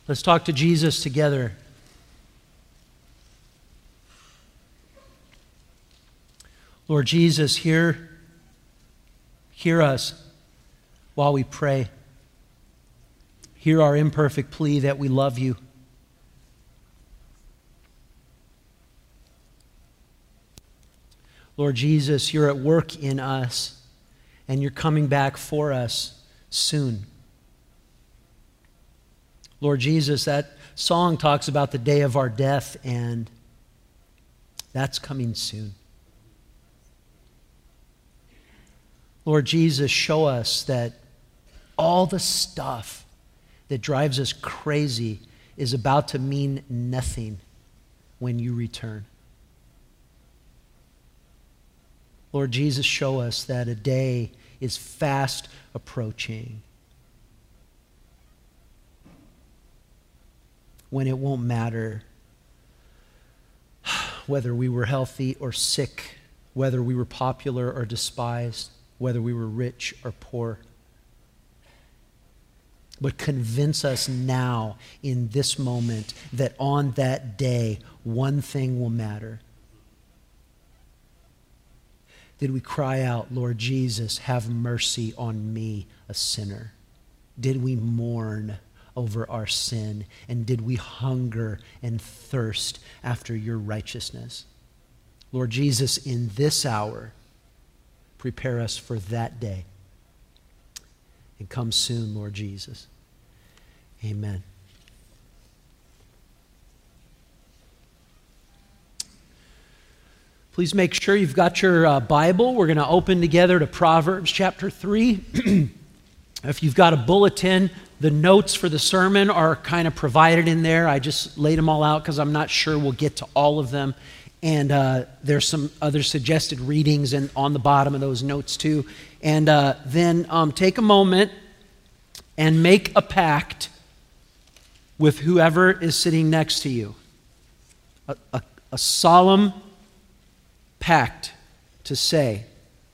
Let's talk to Jesus together. Lord Jesus, hear us while we pray. Hear our imperfect plea that we love you. Lord Jesus, you're at work in us, and you're coming back for us soon. Lord Jesus, that song talks about the day of our death, and that's coming soon. Lord Jesus, show us that all the stuff that drives us crazy is about to mean nothing when you return. Lord Jesus, show us that a day is fast approaching when it won't matter whether we were healthy or sick, whether we were popular or despised, whether we were rich or poor. But convince us now in this moment that on that day, one thing will matter. Did we cry out, Lord Jesus, have mercy on me, a sinner? Did we mourn over our sin? And did we hunger and thirst after your righteousness? Lord Jesus, in this hour, prepare us for that day. And come soon, Lord Jesus. Amen. Please make sure you've got your Bible. We're going to open together to Proverbs chapter 3. If you've got a bulletin, the notes for the sermon are kind of provided in there. I just laid them all out because I'm not sure we'll get to all of them. And there's some other suggested readings on the bottom of those notes too. And then take a moment and make a pact with whoever is sitting next to you. A solemn pact to say,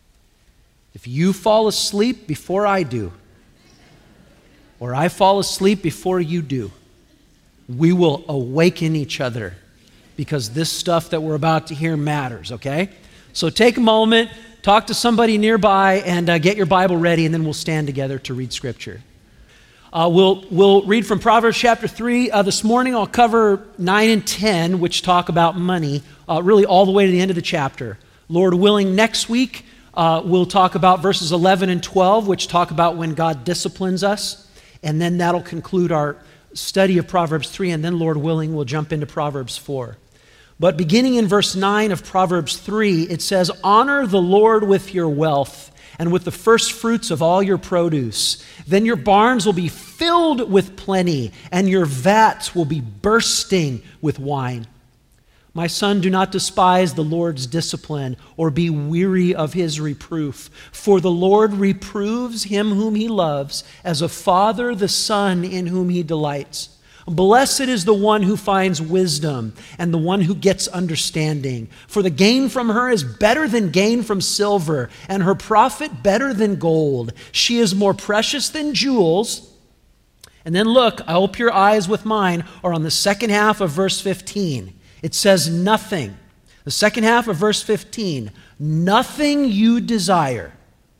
if you fall asleep before I do, or I fall asleep before you do, we will awaken each other because this stuff that we're about to hear matters, okay? So take a moment, talk to somebody nearby, and get your Bible ready, and then we'll stand together to read Scripture. We'll read from Proverbs chapter 3. This morning I'll cover 9 and 10, which talk about money, really all the way to the end of the chapter. Lord willing, next week we'll talk about verses 11 and 12, which talk about when God disciplines us. And then that'll conclude our study of Proverbs 3, and then, Lord willing, we'll jump into Proverbs 4. But beginning in verse 9 of Proverbs 3, it says, "Honor the Lord with your wealth and with the first fruits of all your produce. Then your barns will be filled with plenty, and your vats will be bursting with wine. My son, do not despise the Lord's discipline or be weary of his reproof. For the Lord reproves him whom he loves, as a father the son in whom he delights. Blessed is the one who finds wisdom and the one who gets understanding. For the gain from her is better than gain from silver, and her profit better than gold. She is more precious than jewels." And then look, I hope your eyes with mine are on the second half of verse 15. It says nothing. The second half of verse 15, nothing you desire.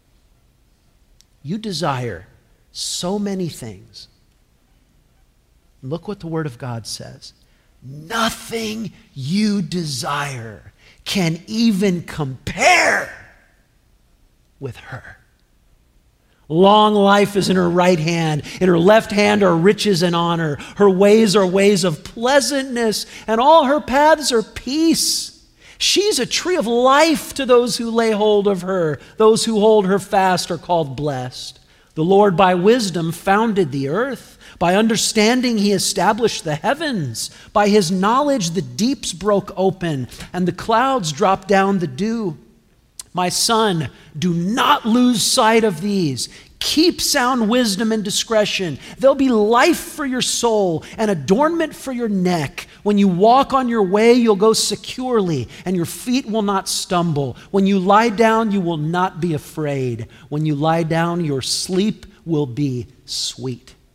You desire so many things. Look what the Word of God says. Nothing you desire can even compare with her. Long life is in her right hand. In her left hand are riches and honor. Her ways are ways of pleasantness, and all her paths are peace. She's a tree of life to those who lay hold of her. Those who hold her fast are called blessed. The Lord by wisdom founded the earth. By understanding he established the heavens. By his knowledge the deeps broke open, and the clouds dropped down the dew. My son, do not lose sight of these. Keep sound wisdom and discretion. There'll be life for your soul and adornment for your neck. When you walk on your way, you'll go securely, and your feet will not stumble. When you lie down, you will not be afraid. When you lie down, your sleep will be sweet.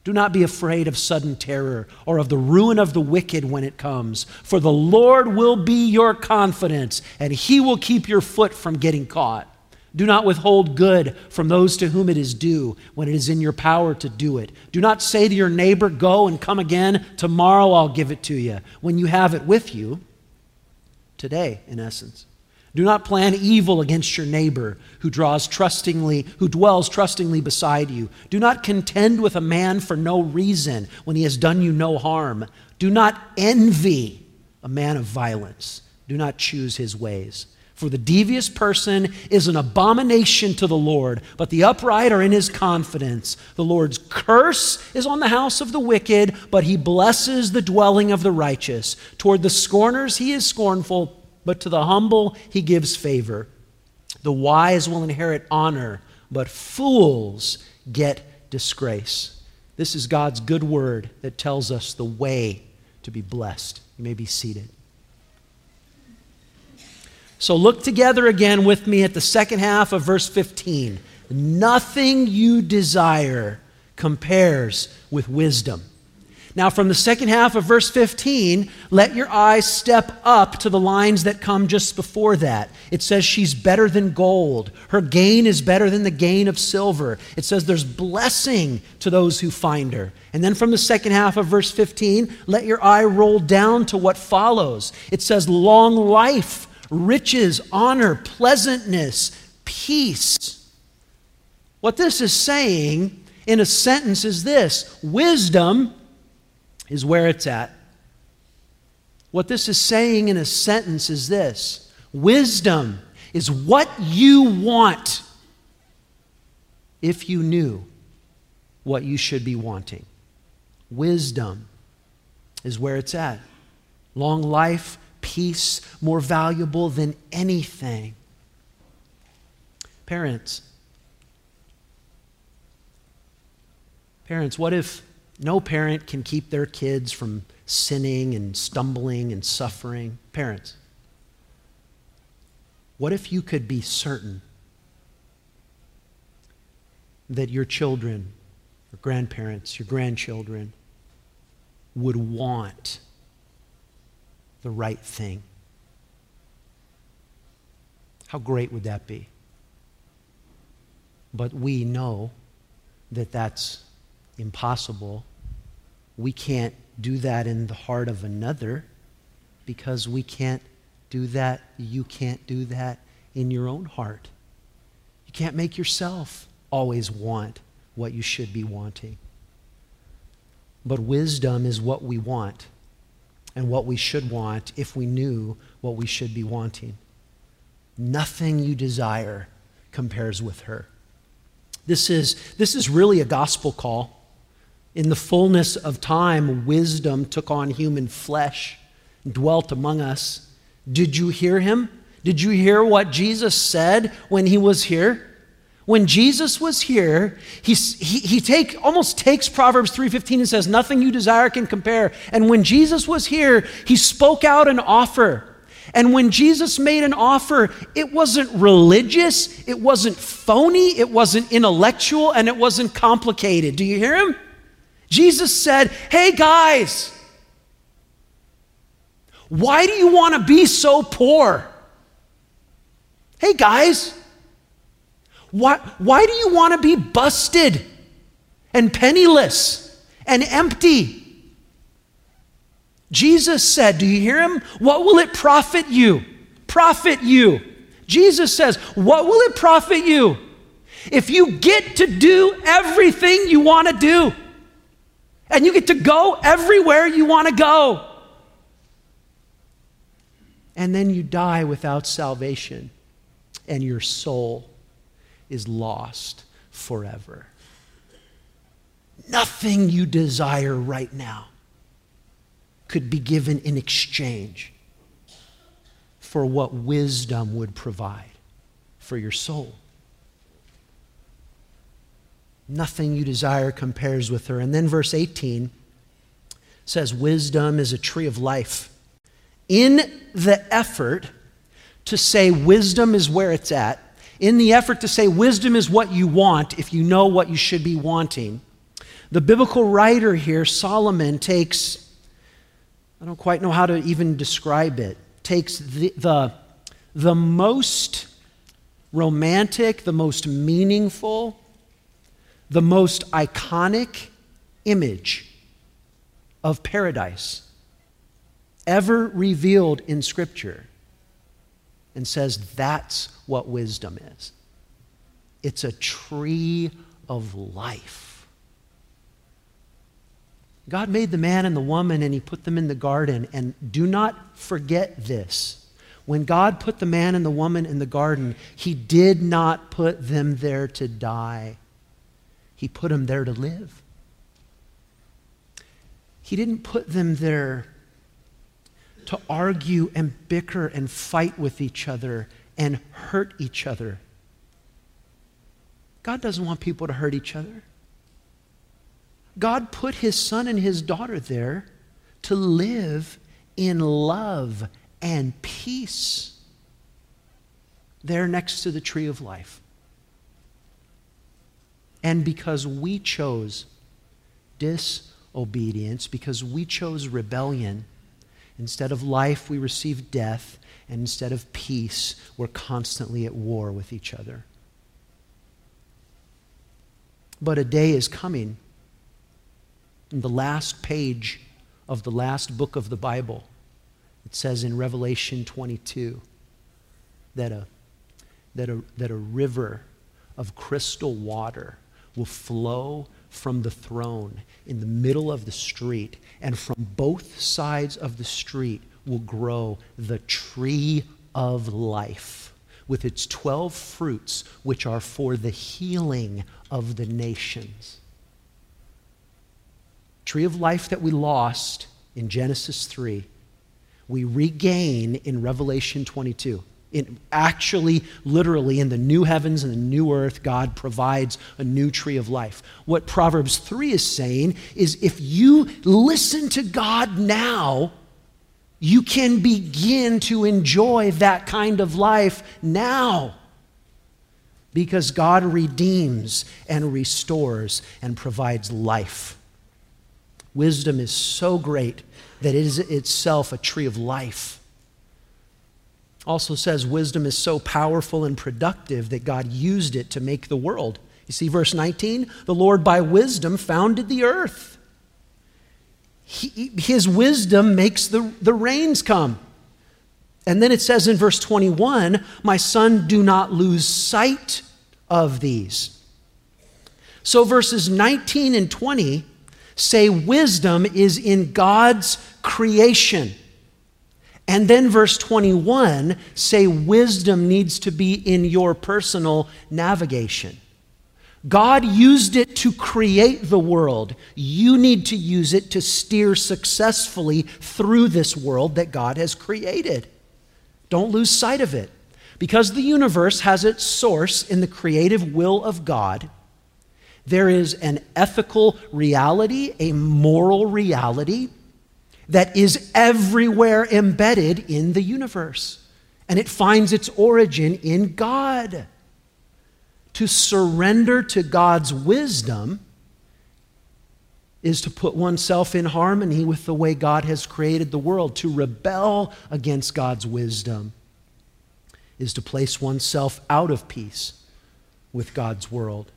Do not be afraid of sudden terror or of the ruin of the wicked when it comes, for the Lord will be your confidence, and he will keep your foot from getting caught. Do not withhold good from those to whom it is due when it is in your power to do it. Do not say to your neighbor, go and come again, tomorrow I'll give it to you, when you have it with you, today, in essence. Do not plan evil against your neighbor who dwells trustingly beside you. Do not contend with a man for no reason when he has done you no harm. Do not envy a man of violence. Do not choose his ways. For the devious person is an abomination to the Lord, but the upright are in his confidence. The Lord's curse is on the house of the wicked, but he blesses the dwelling of the righteous. Toward the scorners he is scornful, but to the humble he gives favor. The wise will inherit honor, but fools get disgrace. This is God's good word that tells us the way to be blessed. You may be seated. So look together again with me at the second half of verse 15. Nothing you desire compares with wisdom. Now, from the second half of verse 15, let your eyes step up to the lines that come just before that. It says she's better than gold. Her gain is better than the gain of silver. It says there's blessing to those who find her. And then from the second half of verse 15, let your eye roll down to what follows. It says long life, riches, honor, pleasantness, peace. What this is saying in a sentence is this: wisdom is where it's at. What this is saying in a sentence is this: wisdom is what you want if you knew what you should be wanting. Wisdom is where it's at. Long life, peace, more valuable than anything. Parents, what if no parent can keep their kids from sinning and stumbling and suffering? Parents, what if you could be certain that your children, your grandparents, your grandchildren would want the right thing? How great would that be? But we know that that's impossible. We can't do that in the heart of another because we can't do that. You can't do that in your own heart. You can't make yourself always want what you should be wanting. But wisdom is what we want and what we should want if we knew what we should be wanting. Nothing you desire compares with her. This is really a gospel call. In the fullness of time, wisdom took on human flesh and dwelt among us. Did you hear him? Did you hear what Jesus said when he was here? When Jesus was here, he almost takes Proverbs 3:15 and says, nothing you desire can compare. And when Jesus was here, he spoke out an offer. And when Jesus made an offer, it wasn't religious, it wasn't phony, it wasn't intellectual, and it wasn't complicated. Do you hear him? Jesus said, hey guys, why do you want to be so poor? Hey guys, why do you want to be busted and penniless and empty? Jesus said, do you hear him? What will it profit you? Profit you. Jesus says, what will it profit you if you get to do everything you want to do? And you get to go everywhere you want to go. And then you die without salvation, and your soul is lost forever. Nothing you desire right now could be given in exchange for what wisdom would provide for your soul. Nothing you desire compares with her. And then verse 18 says, wisdom is a tree of life. In the effort to say wisdom is where it's at, in the effort to say wisdom is what you want if you know what you should be wanting, The biblical writer here, Solomon, takes, I don't quite know how to even describe it, takes the most romantic, the most meaningful, the most iconic image of paradise ever revealed in Scripture and says that's what wisdom is. It's a tree of life. God made the man and the woman and he put them in the garden. And do not forget this. When God put the man and the woman in the garden, he did not put them there to die. He put them there to live. He didn't put them there to argue and bicker and fight with each other and hurt each other. God doesn't want people to hurt each other. God put his son and his daughter there to live in love and peace there next to the tree of life. And because we chose disobedience, because we chose rebellion, instead of life, we received death, and instead of peace, we're constantly at war with each other. But a day is coming, in the last page of the last book of the Bible, it says in Revelation 22 that a river of crystal water will flow from the throne in the middle of the street, and from both sides of the street will grow the tree of life with its 12 fruits, which are for the healing of the nations. Tree of life that we lost in Genesis 3, we regain in Revelation 22. Actually, literally, in the new heavens and the new earth, God provides a new tree of life. What Proverbs 3 is saying is if you listen to God now, you can begin to enjoy that kind of life now. Because God redeems and restores and provides life. Wisdom is so great that it is itself a tree of life. Also says wisdom is so powerful and productive that God used it to make the world. You see verse 19? The Lord by wisdom founded the earth. His wisdom makes the rains come. And then it says in verse 21, my son, do not lose sight of these. So verses 19 and 20 say wisdom is in God's creation. And then verse 21 say wisdom needs to be in your personal navigation. God used it to create the world. You need to use it to steer successfully through this world that God has created. Don't lose sight of it. Because the universe has its source in the creative will of God, there is an ethical reality, a moral reality that is everywhere embedded in the universe. And it finds its origin in God. To surrender to God's wisdom is to put oneself in harmony with the way God has created the world. To rebel against God's wisdom is to place oneself out of peace with God's world.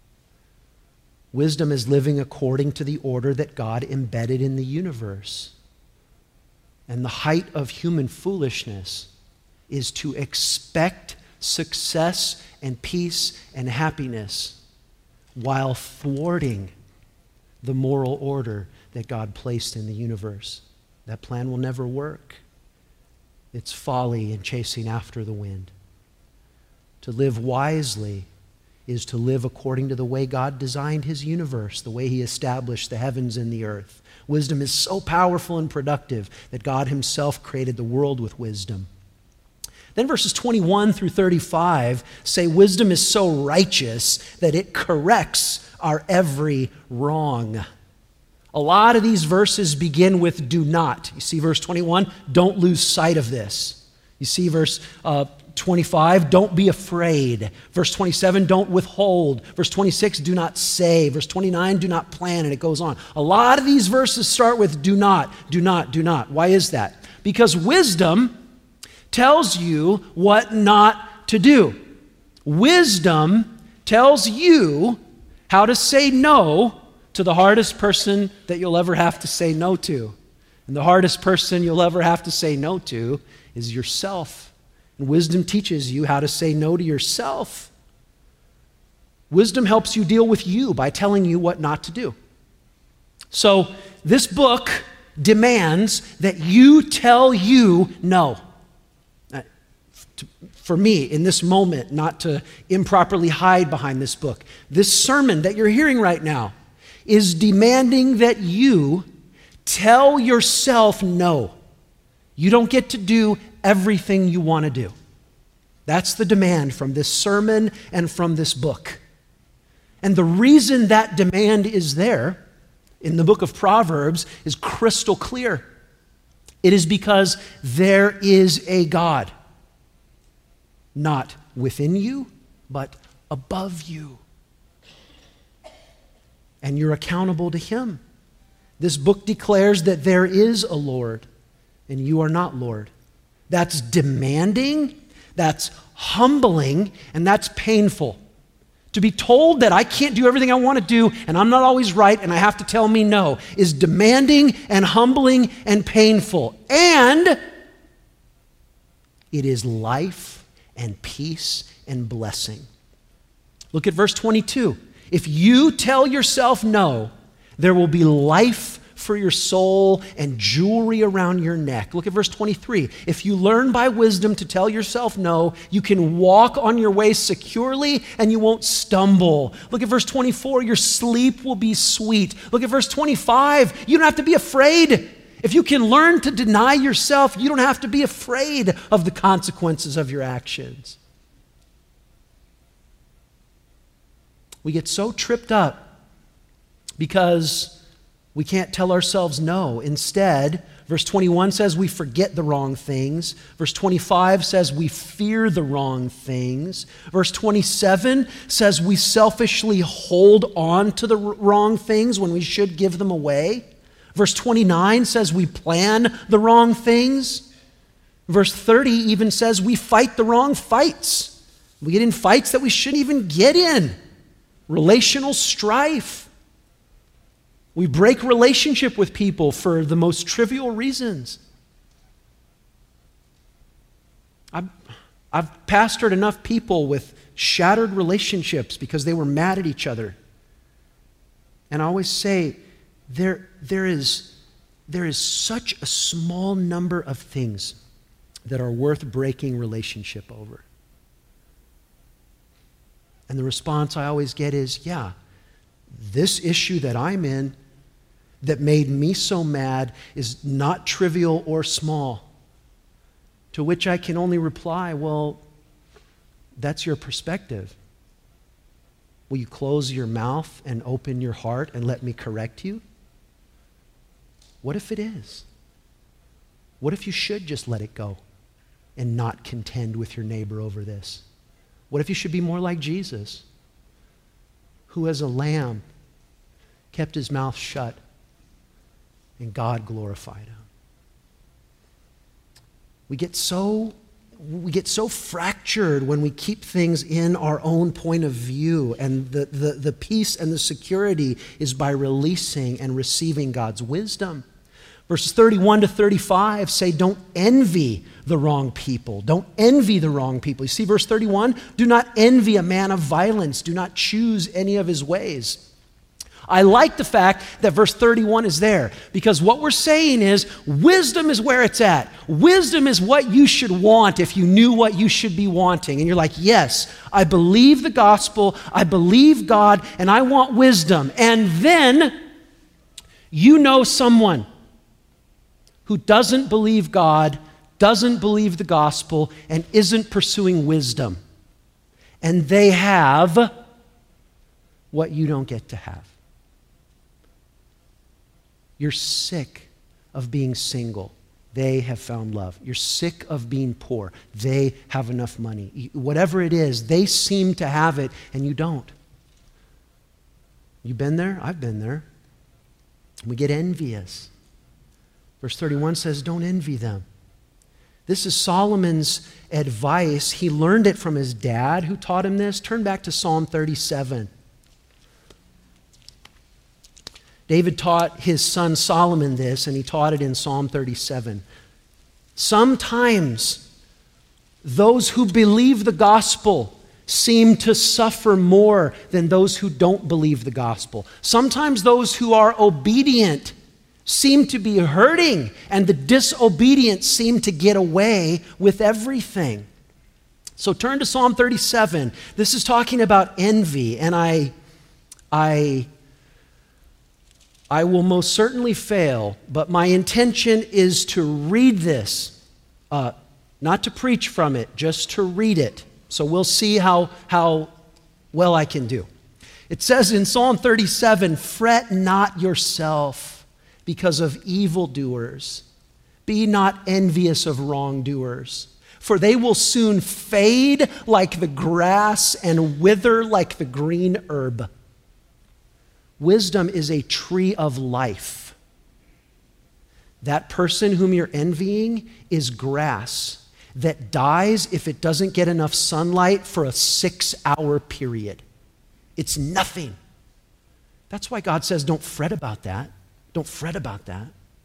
Wisdom is living according to the order that God embedded in the universe. And the height of human foolishness is to expect success and peace and happiness while thwarting the moral order that God placed in the universe. That plan will never work. It's folly and chasing after the wind. To live wisely is to live according to the way God designed his universe, the way he established the heavens and the earth. Wisdom is so powerful and productive that God himself created the world with wisdom. Then verses 21 through 35 say wisdom is so righteous that it corrects our every wrong. A lot of these verses begin with do not. You see verse 21, don't lose sight of this. You see verse 25, don't be afraid. Verse 27, don't withhold. Verse 26, do not say. Verse 29, do not plan, and it goes on. A lot of these verses start with do not, do not, do not. Why is that? Because wisdom tells you what not to do. Wisdom tells you how to say no to the hardest person that you'll ever have to say no to. And the hardest person you'll ever have to say no to is yourself. And wisdom teaches you how to say no to yourself. Wisdom helps you deal with you by telling you what not to do. So this book demands that you tell you no. For me, in this moment, not to improperly hide behind this book. This sermon that you're hearing right now is demanding that you tell yourself no. You don't get to do everything you want to do. That's the demand from this sermon and from this book. And the reason that demand is there in the book of Proverbs is crystal clear. It is because there is a God, not within you, but above you. And you're accountable to Him. This book declares that there is a Lord, and you are not Lord. That's demanding, that's humbling, and that's painful. To be told that I can't do everything I want to do, and I'm not always right, and I have to tell me no, is demanding and humbling and painful. And it is life and peace and blessing. Look at verse 22. If you tell yourself no, there will be life for your soul and jewelry around your neck. Look at verse 23. If you learn by wisdom to tell yourself no, you can walk on your way securely and you won't stumble. Look at verse 24. Your sleep will be sweet. Look at verse 25. You don't have to be afraid. If you can learn to deny yourself, you don't have to be afraid of the consequences of your actions. We get so tripped up because we can't tell ourselves no. Instead, verse 21 says we forget the wrong things. Verse 25 says we fear the wrong things. Verse 27 says we selfishly hold on to the wrong things when we should give them away. Verse 29 says we plan the wrong things. Verse 30 even says we fight the wrong fights. We get in fights that we shouldn't even get in. Relational strife. We break relationship with people for the most trivial reasons. I've pastored enough people with shattered relationships because they were mad at each other. And I always say, there is such a small number of things that are worth breaking relationship over. And the response I always get is, yeah, this issue that I'm in that made me so mad is not trivial or small. To which I can only reply, well, that's your perspective. Will you close your mouth and open your heart and let me correct you? What if it is? What if you should just let it go and not contend with your neighbor over this? What if you should be more like Jesus, who as a lamb kept his mouth shut and God glorified him? We get so fractured when we keep things in our own point of view, and the peace and the security is by releasing and receiving God's wisdom. Verses 31 to 35 say, don't envy the wrong people. Don't envy the wrong people. You see verse 31? Do not envy a man of violence. Do not choose any of his ways. I like the fact that verse 31 is there, because what we're saying is wisdom is where it's at. Wisdom is what you should want if you knew what you should be wanting. And you're like, yes, I believe the gospel, I believe God, and I want wisdom. And then you know someone who doesn't believe God, doesn't believe the gospel, and isn't pursuing wisdom. And they have what you don't get to have. You're sick of being single. They have found love. You're sick of being poor. They have enough money. Whatever it is, they seem to have it and you don't. You been there? I've been there. We get envious. Verse 31 says, don't envy them. This is Solomon's advice. He learned it from his dad who taught him this. Turn back to Psalm 37. David taught his son Solomon this, and he taught it in Psalm 37. Sometimes those who believe the gospel seem to suffer more than those who don't believe the gospel. Sometimes those who are obedient seem to be hurting, and the disobedient seem to get away with everything. So turn to Psalm 37. This is talking about envy, and I will most certainly fail, but my intention is to read this, not to preach from it, just to read it. So we'll see how well I can do. It says in Psalm 37, fret not yourself because of evildoers. Be not envious of wrongdoers, for they will soon fade like the grass and wither like the green herb. Wisdom is a tree of life. That person whom you're envying is grass that dies if it doesn't get enough sunlight for a 6-hour period. It's nothing. That's why God says, don't fret about that. Don't fret about that.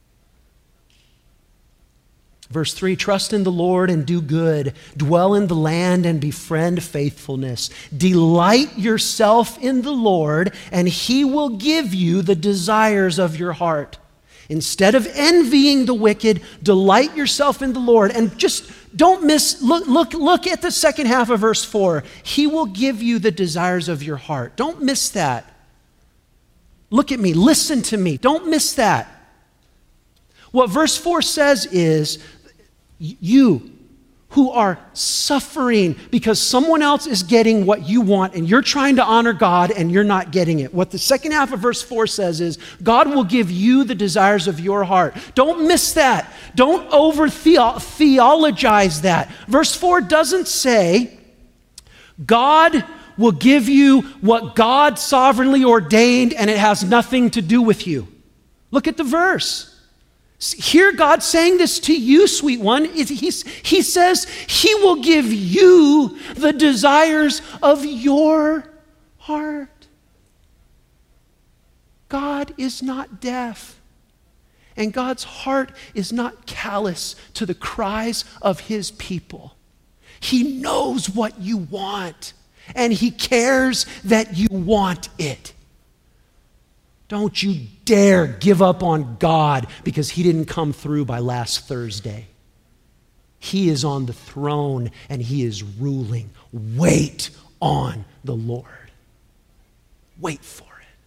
Verse 3, trust in the Lord and do good. Dwell in the land and befriend faithfulness. Delight yourself in the Lord, and he will give you the desires of your heart. Instead of envying the wicked, delight yourself in the Lord. And just don't miss, look at the second half of verse 4. He will give you the desires of your heart. Don't miss that. Look at me, listen to me. Don't miss that. What verse 4 says is, you who are suffering because someone else is getting what you want and you're trying to honor God and you're not getting it. What the second half of verse 4 says is, God will give you the desires of your heart. Don't miss that. Don't over-theologize that. Verse 4 doesn't say, God will give you what God sovereignly ordained and it has nothing to do with you. Look at the verse. Hear God saying this to you, sweet one. He says he will give you the desires of your heart. God is not deaf, and God's heart is not callous to the cries of his people. He knows what you want, and he cares that you want it. Don't you dare give up on God because he didn't come through by last Thursday. He is on the throne and he is ruling. Wait on the Lord. Wait for it.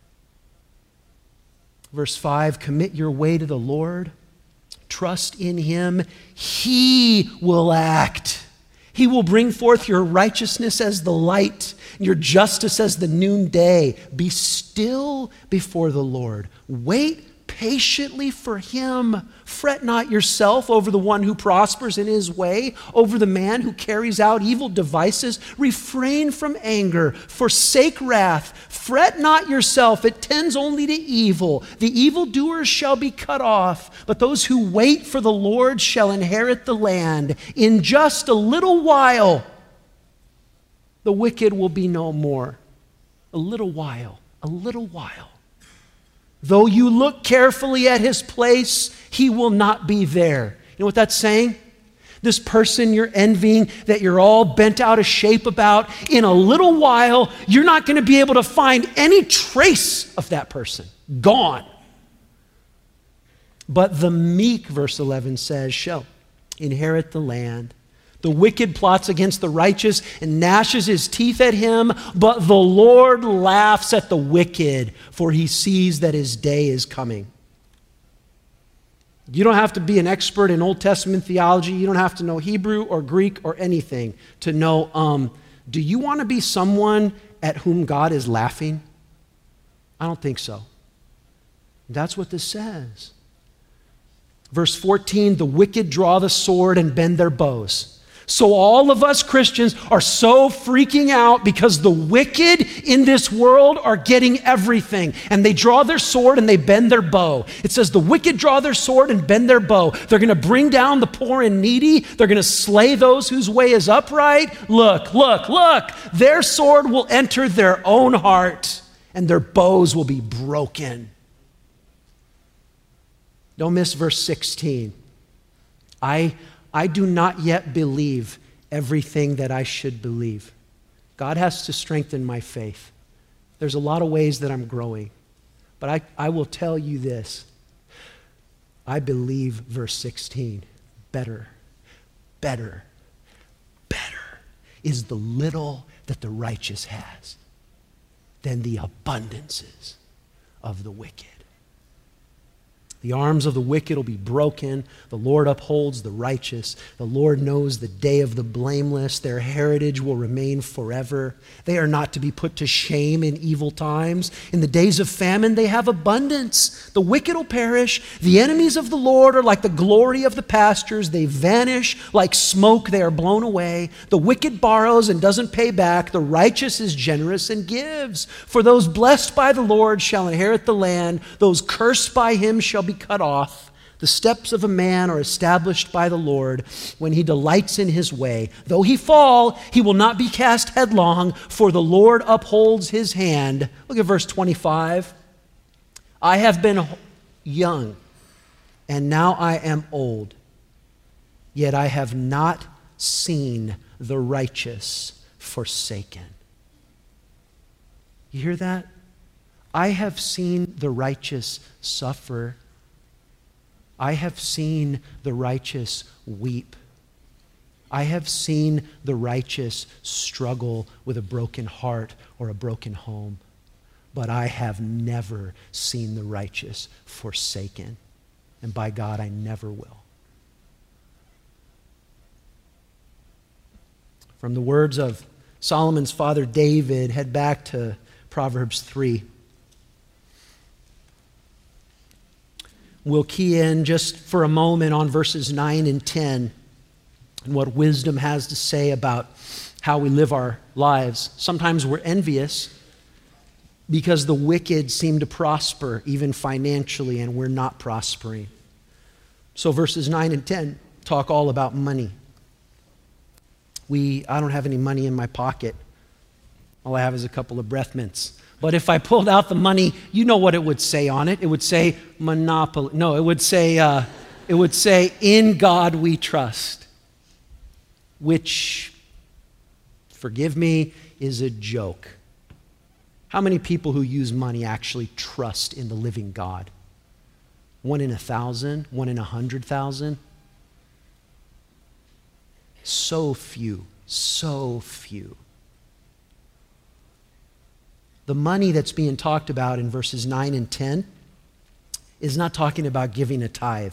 Verse 5, commit your way to the Lord. Trust in him. He will act. He will bring forth your righteousness as the light, your justice as the noonday. Be still before the Lord. Wait patiently for him. Fret not yourself over the one who prospers in his way, over the man who carries out evil devices. Refrain from anger, forsake wrath. Fret not yourself, it tends only to evil. The evildoers shall be cut off, but those who wait for the Lord shall inherit the land. In just a little while, the wicked will be no more. A little while, a little while. Though you look carefully at his place, he will not be there. You know what that's saying? This person you're envying, that you're all bent out of shape about, in a little while, you're not going to be able to find any trace of that person. Gone. But the meek, verse 11 says, shall inherit the land. The wicked plots against the righteous and gnashes his teeth at him, but the Lord laughs at the wicked, for he sees that his day is coming. You don't have to be an expert in Old Testament theology. You don't have to know Hebrew or Greek or anything to know, do you want to be someone at whom God is laughing? I don't think so. That's what this says. Verse 14, the wicked draw the sword and bend their bows. So all of us Christians are so freaking out because the wicked in this world are getting everything. And they draw their sword and they bend their bow. It says the wicked draw their sword and bend their bow. They're going to bring down the poor and needy. They're going to slay those whose way is upright. Look, look, look. Their sword will enter their own heart and their bows will be broken. Don't miss verse 16. I do not yet believe everything that I should believe. God has to strengthen my faith. There's a lot of ways that I'm growing. But I will tell you this. I believe verse 16. Better is the little that the righteous has than the abundances of the wicked. The arms of the wicked will be broken. The Lord upholds the righteous. The Lord knows the day of the blameless. Their heritage will remain forever. They are not to be put to shame in evil times. In the days of famine, they have abundance. The wicked will perish. The enemies of the Lord are like the glory of the pastures. They vanish like smoke. They are blown away. The wicked borrows and doesn't pay back. The righteous is generous and gives. For those blessed by the Lord shall inherit the land. Those cursed by him shall be cut off. The steps of a man are established by the Lord when he delights in his way. Though he fall, he will not be cast headlong, for the Lord upholds his hand. Look at verse 25. I have been young, and now I am old, yet I have not seen the righteous forsaken. You hear that? I have seen the righteous suffer. I have seen the righteous weep. I have seen the righteous struggle with a broken heart or a broken home. But I have never seen the righteous forsaken. And by God, I never will. From the words of Solomon's father David, head back to Proverbs 3. We'll key in just for a moment on verses 9 and 10 and what wisdom has to say about how we live our lives. Sometimes we're envious because the wicked seem to prosper, even financially, and we're not prospering. So verses 9 and 10 talk all about money. I don't have any money in my pocket. All I have is a couple of breath mints. But if I pulled out the money, you know what it would say on it. It would say monopoly. No, it would say in God we trust, which, forgive me, is a joke. How many people who use money actually trust in the living God? 1 in 1,000? 1 in 100,000? So few, so few. The money that's being talked about in verses 9 and 10 is not talking about giving a tithe.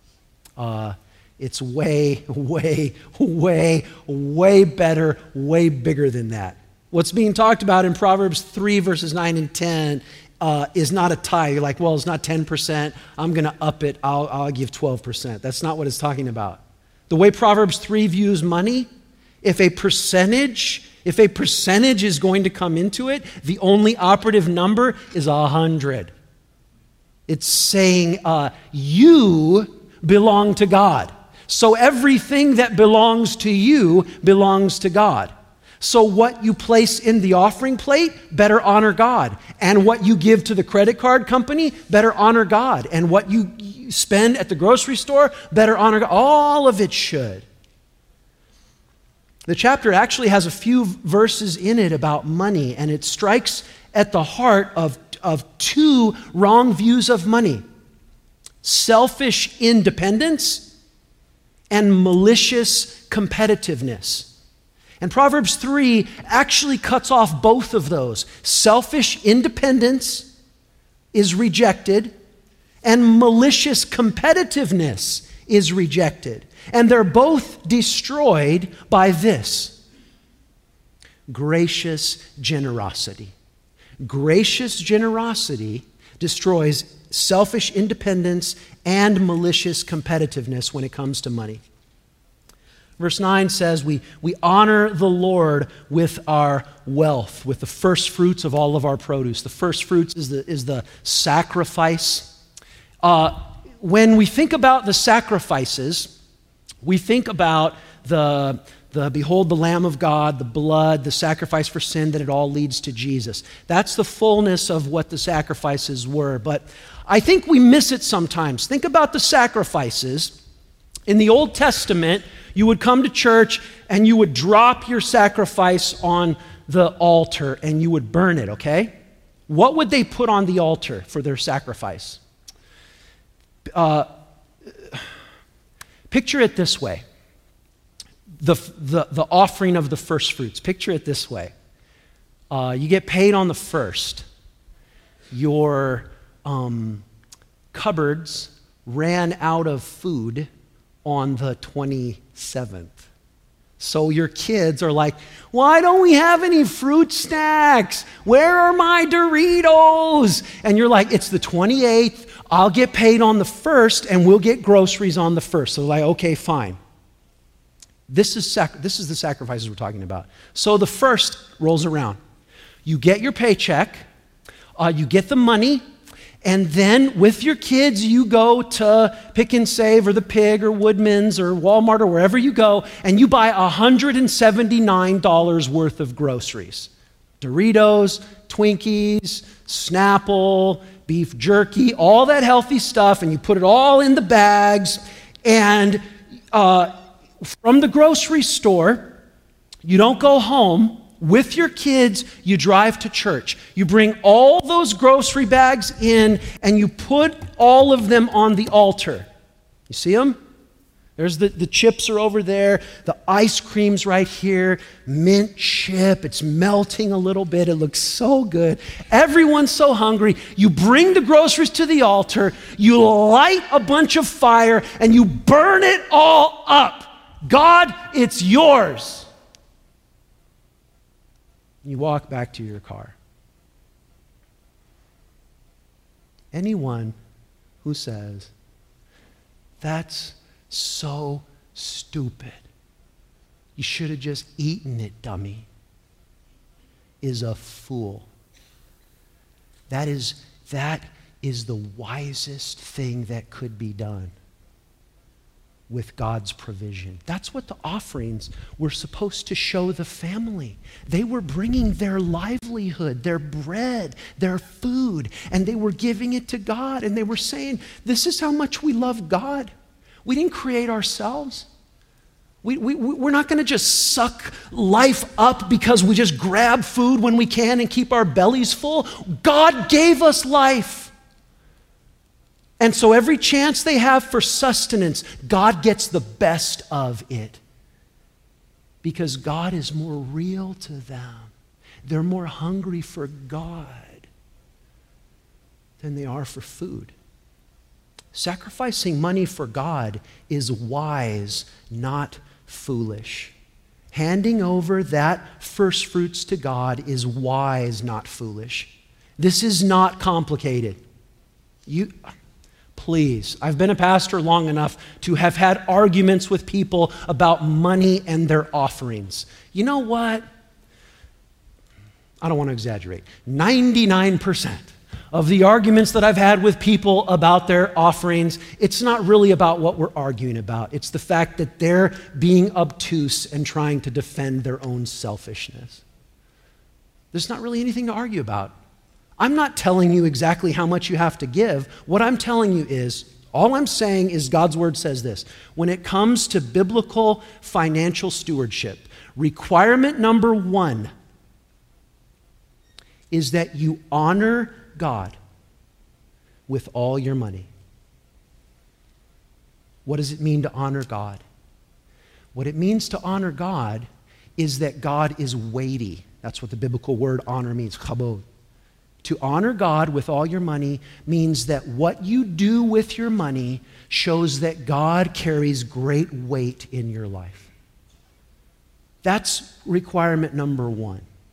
It's way, way, way, way better, way bigger than that. What's being talked about in Proverbs 3, verses 9 and 10 is not a tithe. You're like, well, it's not 10%. I'm going to up it. I'll give 12%. That's not what it's talking about. The way Proverbs 3 views money, if a percentage is going to come into it, the only operative number is 100. It's saying you belong to God. So everything that belongs to you belongs to God. So what you place in the offering plate, better honor God. And what you give to the credit card company, better honor God. And what you spend at the grocery store, better honor God. All of it should. The chapter actually has a few verses in it about money, and it strikes at the heart of two wrong views of money: selfish independence and malicious competitiveness. And Proverbs 3 actually cuts off both of those. Selfish independence is rejected, and malicious competitiveness is rejected. And they're both destroyed by this: gracious generosity. Gracious generosity destroys selfish independence and malicious competitiveness when it comes to money. Verse 9 says we honor the Lord with our wealth, with the first fruits of all of our produce. The first fruits is the sacrifice. When we think about the sacrifices, we think about the behold the Lamb of God, the blood, the sacrifice for sin, that it all leads to Jesus. That's the fullness of what the sacrifices were. But I think we miss it sometimes. Think about the sacrifices. In the Old Testament, you would come to church and you would drop your sacrifice on the altar and you would burn it, okay? What would they put on the altar for their sacrifice? Picture it this way. The offering of the first fruits. Picture it this way. You get paid on the first. Your cupboards ran out of food on the 27th. So your kids are like, why don't we have any fruit snacks? Where are my Doritos? And you're like, it's the 28th. I'll get paid on the 1st and we'll get groceries on the 1st. So like, okay, fine. This is the sacrifices we're talking about. So the 1st rolls around. You get your paycheck, you get the money, and then with your kids, you go to Pick and Save or the Pig or Woodman's or Walmart or wherever you go, and you buy $179 worth of groceries. Doritos, Twinkies, Snapple, beef jerky, all that healthy stuff, and you put it all in the bags, and from the grocery store, you don't go home. With your kids, you drive to church. You bring all those grocery bags in and you put all of them on the altar. You see them? There's the chips are over there. The ice cream's right here. Mint chip. It's melting a little bit. It looks so good. Everyone's so hungry. You bring the groceries to the altar. You light a bunch of fire and you burn it all up. God, it's yours. You walk back to your car. Anyone who says, that's so stupid, you should have just eaten it, dummy, is a fool. That is the wisest thing that could be done with God's provision. That's what the offerings were supposed to show the family. They were bringing their livelihood, their bread, their food, and they were giving it to God, and they were saying, this is how much we love God. We didn't create ourselves. We're not going to just suck life up because we just grab food when we can and keep our bellies full. God gave us life. And so every chance they have for sustenance, God gets the best of it. Because God is more real to them. They're more hungry for God than they are for food. Sacrificing money for God is wise, not foolish. Handing over that first fruits to God is wise, not foolish. This is not complicated. Please, I've been a pastor long enough to have had arguments with people about money and their offerings. You know what? I don't want to exaggerate. 99% of the arguments that I've had with people about their offerings, it's not really about what we're arguing about. It's the fact that they're being obtuse and trying to defend their own selfishness. There's not really anything to argue about. I'm not telling you exactly how much you have to give. What I'm telling you is, all I'm saying is God's word says this. When it comes to biblical financial stewardship, requirement number 1 is that you honor God with all your money. What does it mean to honor God? What it means to honor God is that God is weighty. That's what the biblical word honor means, chabod. To honor God with all your money means that what you do with your money shows that God carries great weight in your life. That's requirement number 1.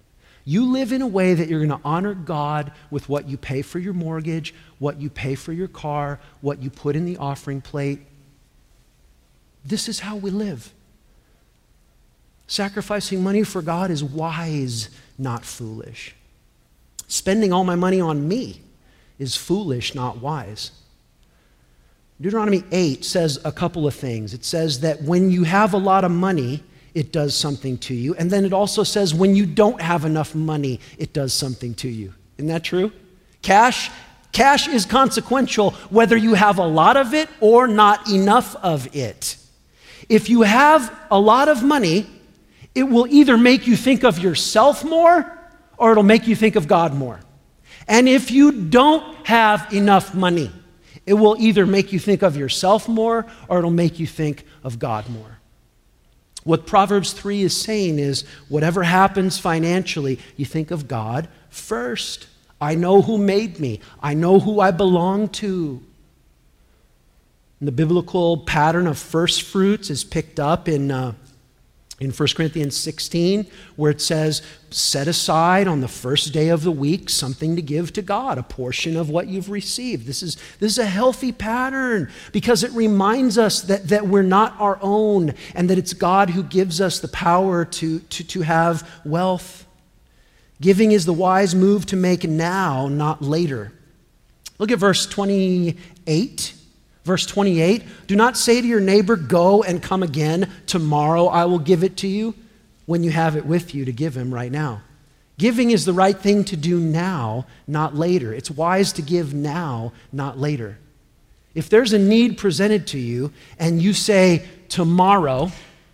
You live in a way that you're going to honor God with what you pay for your mortgage, what you pay for your car, what you put in the offering plate. This is how we live. Sacrificing money for God is wise, not foolish. Spending all my money on me is foolish, not wise. Deuteronomy 8 says a couple of things. It says that when you have a lot of money, it does something to you. And then it also says when you don't have enough money, it does something to you. Isn't that true? Cash is consequential whether you have a lot of it or not enough of it. If you have a lot of money, it will either make you think of yourself more or it'll make you think of God more. And if you don't have enough money, it will either make you think of yourself more or it'll make you think of God more. What Proverbs 3 is saying is whatever happens financially, you think of God first. I know who made me. I know who I belong to. And the biblical pattern of first fruits is picked up in 1 Corinthians 16, where it says, set aside on the first day of the week something to give to God, a portion of what you've received. This is a healthy pattern because it reminds us that we're not our own and that it's God who gives us the power to have wealth. Giving is the wise move to make now, not later. Look at verse 28. Verse 28, do not say to your neighbor, go and come again. Tomorrow I will give it to you, when you have it with you to give him right now. Giving is the right thing to do now, not later. It's wise to give now, not later. If there's a need presented to you and you say tomorrow,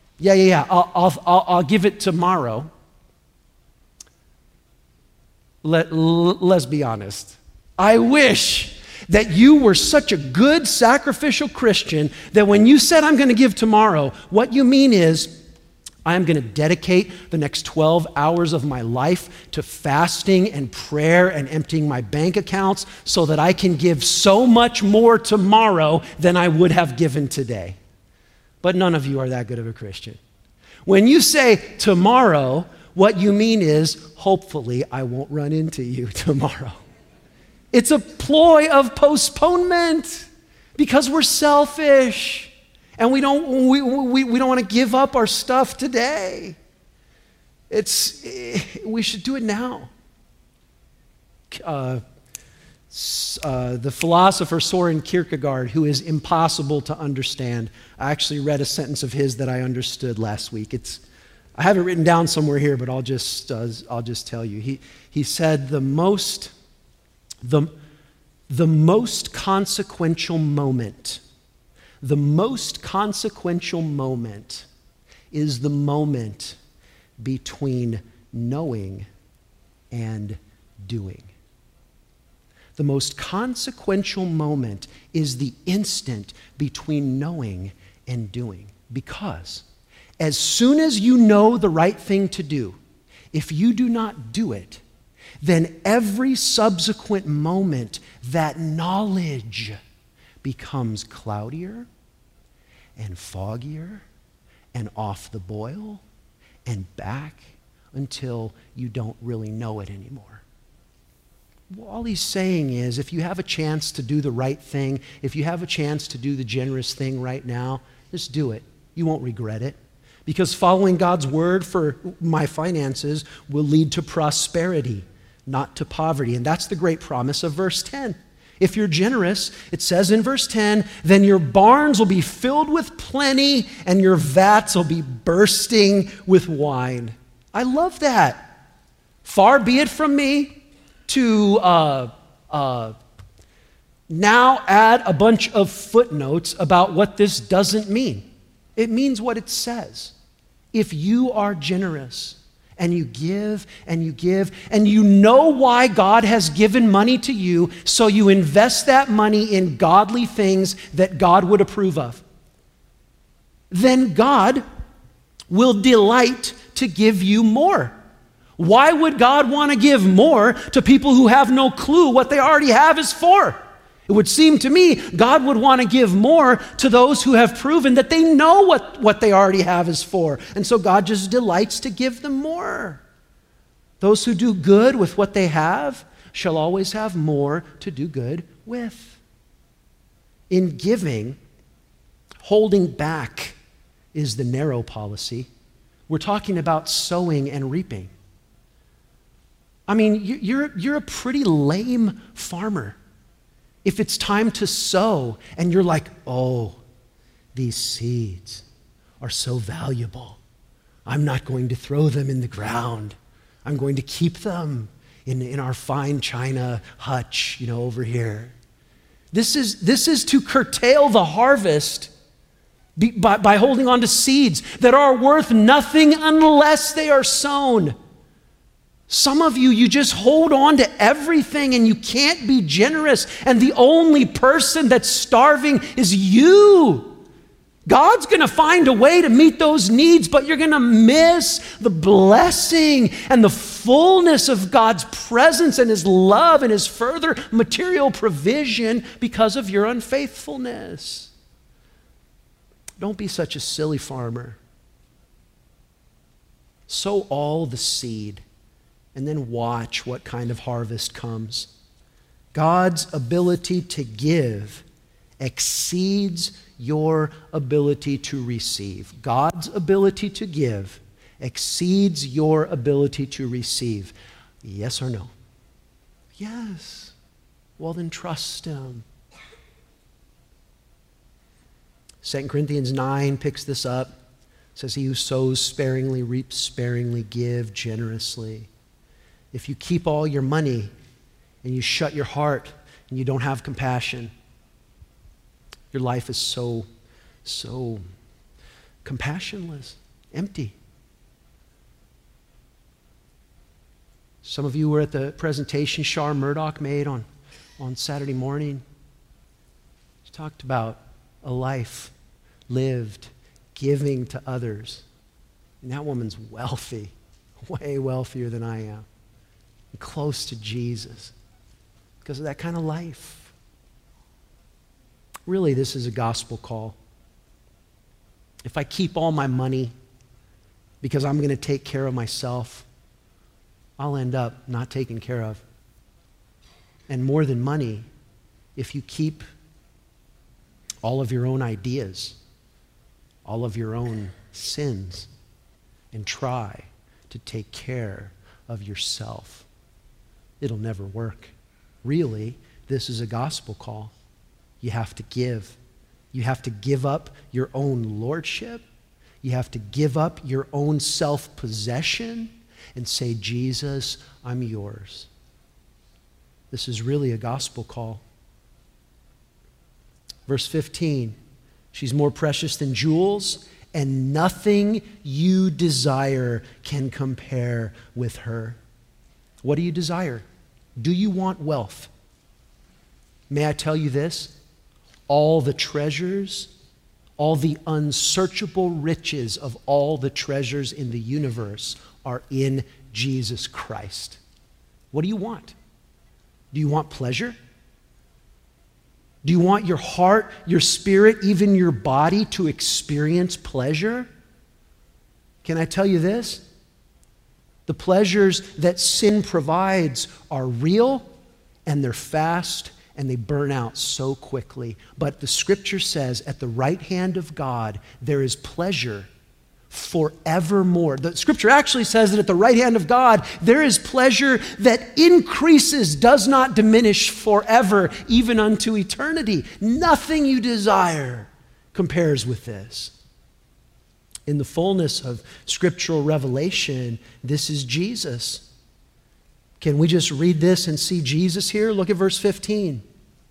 I'll give it tomorrow. Let's be honest. I wish that you were such a good sacrificial Christian that when you said, I'm going to give tomorrow, what you mean is, I'm going to dedicate the next 12 hours of my life to fasting and prayer and emptying my bank accounts so that I can give so much more tomorrow than I would have given today. But none of you are that good of a Christian. When you say tomorrow, what you mean is, hopefully I won't run into you tomorrow. It's a ploy of postponement because we're selfish and we don't want to give up our stuff today. We should do it now. The philosopher Soren Kierkegaard, who is impossible to understand, I actually read a sentence of his that I understood last week. I have it written down somewhere here, but I'll just tell you. He said the most consequential moment is the moment between knowing and doing. The most consequential moment is the instant between knowing and doing. Because as soon as you know the right thing to do, if you do not do it, then every subsequent moment, that knowledge becomes cloudier and foggier and off the boil and back until you don't really know it anymore. Well, all he's saying is if you have a chance to do the right thing, if you have a chance to do the generous thing right now, just do it. You won't regret it. Because following God's word for my finances will lead to prosperity, not to poverty. And that's the great promise of verse 10. If you're generous, it says in verse 10, then your barns will be filled with plenty and your vats will be bursting with wine. I love that. Far be it from me to now add a bunch of footnotes about what this doesn't mean. It means what it says. If you are generous, and you give, and you give, and you know why God has given money to you, so you invest that money in godly things that God would approve of, then God will delight to give you more. Why would God want to give more to people who have no clue what they already have is for? It would seem to me God would want to give more to those who have proven that they know what they already have is for. And so God just delights to give them more. Those who do good with what they have shall always have more to do good with. In giving, holding back is the narrow policy. We're talking about sowing and reaping. I mean, you're a pretty lame farmer if it's time to sow and you're like, oh, these seeds are so valuable. I'm not going to throw them in the ground. I'm going to keep them in our fine china hutch, over here. This is to curtail the harvest by holding on to seeds that are worth nothing unless they are sown. Some of you just hold on to everything and you can't be generous, and the only person that's starving is you. God's going to find a way to meet those needs, but you're going to miss the blessing and the fullness of God's presence and His love and His further material provision because of your unfaithfulness. Don't be such a silly farmer. Sow all the seed and then watch what kind of harvest comes. God's ability to give exceeds your ability to receive. God's ability to give exceeds your ability to receive. Yes or no? Yes. Well, then trust Him. 2 Corinthians 9 picks this up. It says, he who sows sparingly reaps sparingly, give generously. If you keep all your money and you shut your heart and you don't have compassion, your life is so compassionless, empty. Some of you were at the presentation Shar Murdoch made on Saturday morning. She talked about a life lived giving to others. And that woman's wealthy, way wealthier than I am, and close to Jesus because of that kind of life. Really, this is a gospel call. If I keep all my money because I'm going to take care of myself, I'll end up not taken care of. And more than money, if you keep all of your own ideas, all of your own sins, and try to take care of yourself, it'll never work. Really, this is a gospel call. You have to give. You have to give up your own lordship. You have to give up your own self-possession and say, Jesus, I'm yours. This is really a gospel call. Verse 15, she's more precious than jewels, and nothing you desire can compare with her. What do you desire? Do you want wealth? May I tell you this? All the treasures, all the unsearchable riches of all the treasures in the universe are in Jesus Christ. What do you want? Do you want pleasure? Do you want your heart, your spirit, even your body to experience pleasure? Can I tell you this? The pleasures that sin provides are real and they're fast and they burn out so quickly. But the Scripture says at the right hand of God, there is pleasure forevermore. The Scripture actually says that at the right hand of God, there is pleasure that increases, does not diminish forever, even unto eternity. Nothing you desire compares with this. In the fullness of scriptural revelation, this is Jesus. Can we just read this and see Jesus here? Look at verse 15.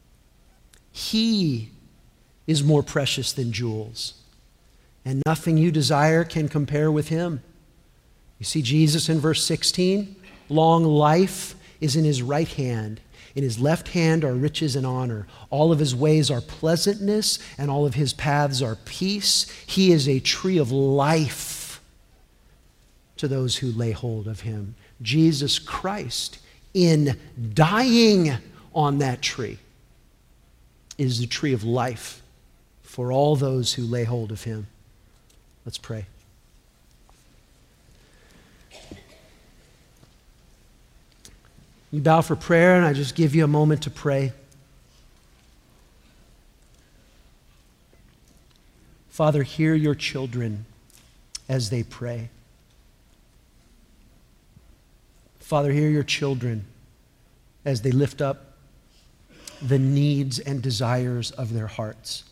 He is more precious than jewels, and nothing you desire can compare with him. You see Jesus in verse 16? Long life is in his right hand. In his left hand are riches and honor. All of his ways are pleasantness, and all of his paths are peace. He is a tree of life to those who lay hold of him. Jesus Christ, in dying on that tree, is the tree of life for all those who lay hold of him. Let's pray. You bow for prayer, and I just give you a moment to pray. Father, hear your children as they pray. Father, hear your children as they lift up the needs and desires of their hearts.